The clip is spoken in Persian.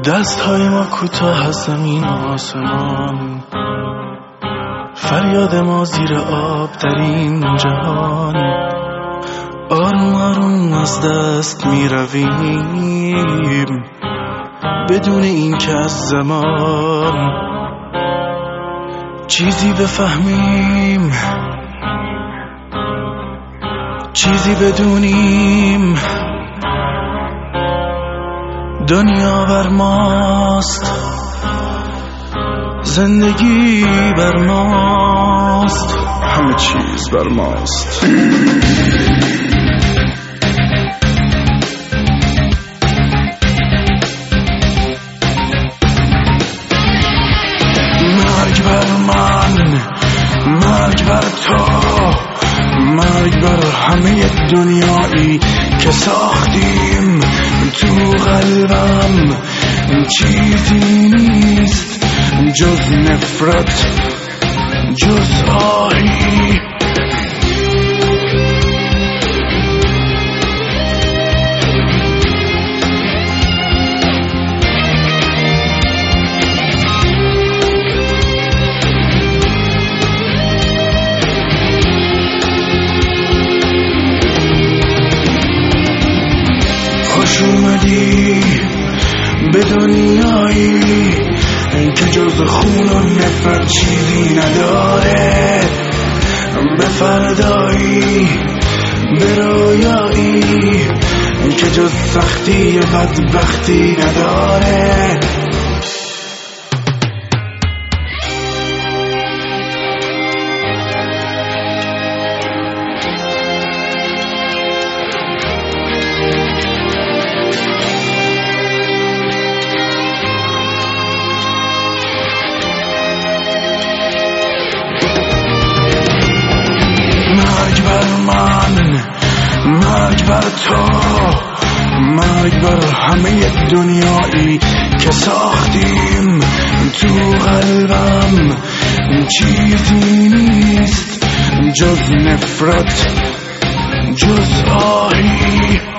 دست های ما کوتاه از زمین و آسمان، فریاد ما زیر آب در این جهان. آروم آروم از دست می رویم بدون این که از زمان چیزی بفهمیم، چیزی بدونیم. دنیا بر ماست، زندگی بر ماست، همه چیز بر ماست. مرگ بر من، مرگ بر تو، مرگ بر همه دنیایی که ساختیم. تو قلبم چیزی نیست جز نفرت، جز آهی. خوش اومدی به دنیایی که جز خون و نفرت چیزی نداره، به فردایی، به رویایی که جز سختی و بدبختی نداره. مرگ بر من، مرگ بر تو، مرگ بر همه دنیایی که ساختیم. تو قلبم چیزی نیست جز نفرت، جز آهی.